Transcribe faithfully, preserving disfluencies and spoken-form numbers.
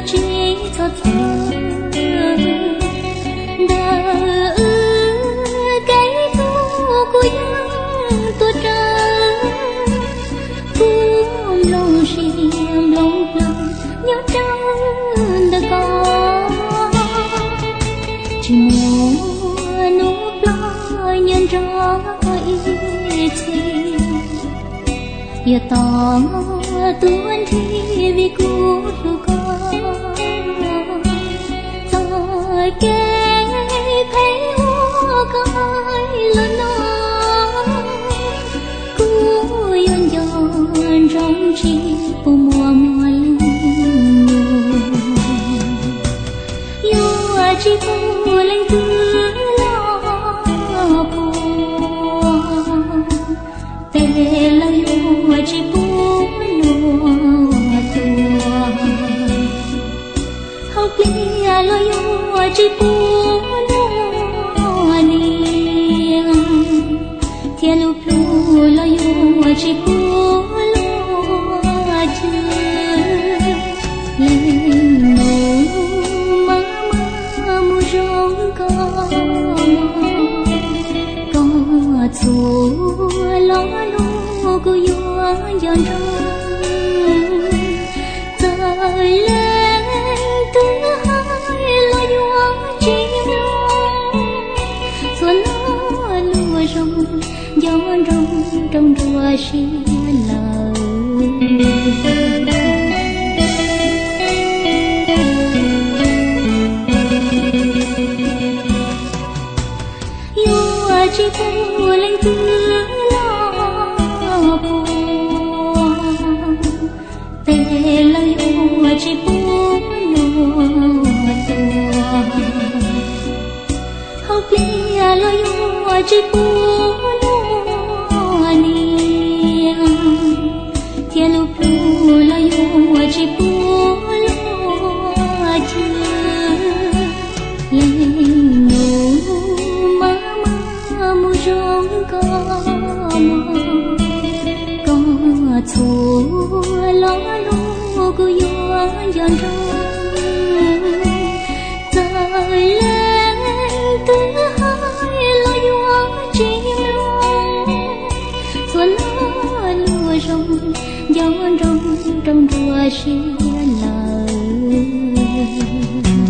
chỉ cho thơ đờ cái thu của dân tôi trời cũng lòng xiêm lòng lòng nhớ trăng đã có chỉ muốn núp lo nhân rõ ý thì giờ tỏ tuôn thi vì cũ thu con rồi kể thấy hoa coi lớn nó cũ yon yon trong chi bu mùa mùa lưng yêu chỉ bu lên cứ lo buồn tê la yêu chỉ bu kia lo yo chỉ bu lo niềng thiên lu plu lo yo chỉ bu lo chưa lên nô ma ma mu rong co co chu lo lo cu yo yon trời lên từ hai lo yo chim xuân lo lúa rong gió rong trong rùa xin lời yo chỉ bu lên từ lo buồn tê la yo chỉ bu kia lo yo chỉ bu lo niềng thiên lu plu lo yo chỉ bu lo chưa lên nô ma ma mu rong co co chu lo lo cu yo yon trời lên từ hai lo yo chim xuân lo lúa rong gió rong trong rùa xin lời